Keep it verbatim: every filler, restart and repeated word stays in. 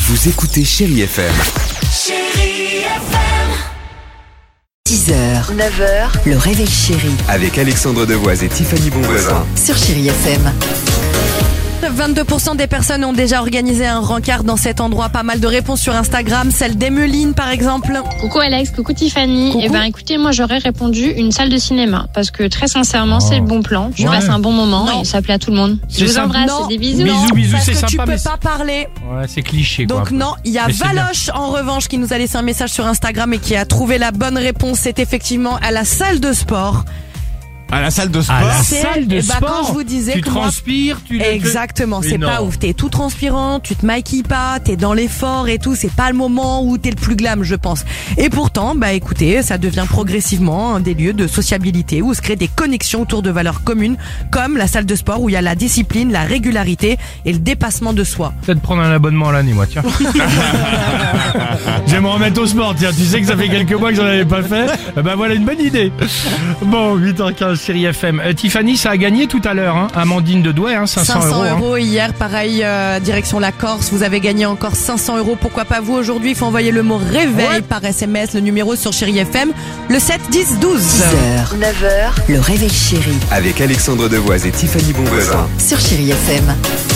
Vous écoutez Chérie F M. Chérie F M. dix heures, neuf heures, le réveil chéri Avec Alexandre Devoise et Tiffany Bonvoisin. sur Chérie F M. vingt-deux pour cent des personnes ont déjà organisé un rencard dans cet endroit. Pas mal de réponses sur Instagram, celle d'Emeline par exemple. Coucou Alex, coucou Tiffany. Coucou. Eh ben écoutez, moi j'aurais répondu une salle de cinéma parce que très sincèrement c'est le bon plan. Tu Ouais. passes un bon moment Non. et ça plaît à tout le monde. Je C'est vous ça. embrasse, Non. des bisous. Bisous, bisous, Parce c'est que tu sympa, peux mais pas parler. Ouais, c'est cliché, quoi. Donc non, il y a Mais c'est Valoche en revanche qui nous a laissé un message sur Instagram et qui a trouvé la bonne réponse. C'est effectivement à la salle de sport. À la salle de sport. À la C'est- salle de eh ben, sport. quand je vous disais tu que moi- transpires, tu. Exactement, Mais c'est non. pas ouf. T'es tout transpirant, tu te maquilles pas, t'es dans l'effort et tout. C'est pas le moment où t'es le plus glam, je pense. Et pourtant, bah écoutez, ça devient progressivement un des lieux de sociabilité où se créent des connexions autour de valeurs communes, comme la salle de sport où il y a la discipline, la régularité et le dépassement de soi. Peut-être prendre un abonnement à l'année, moi, tiens. Je vais me remettre au sport, tiens. Tu sais que ça fait quelques mois que j'en avais pas fait. Eh ben voilà une bonne idée. Bon, huit heures quinze, Chérie F M. Euh, Tiffany, ça a gagné tout à l'heure, hein. Amandine de Douai, hein, cinq cents euros. hein. euros hier, pareil, euh, direction la Corse. Vous avez gagné encore cinq cents euros. Pourquoi pas vous aujourd'hui? Il faut envoyer le mot réveil Ouais. par S M S, le numéro sur Chérie F M, le sept dix douze. dix heures, neuf heures, le réveil chéri Avec Alexandre Devoise et Tiffany Bonvoisin. sur Chérie F M.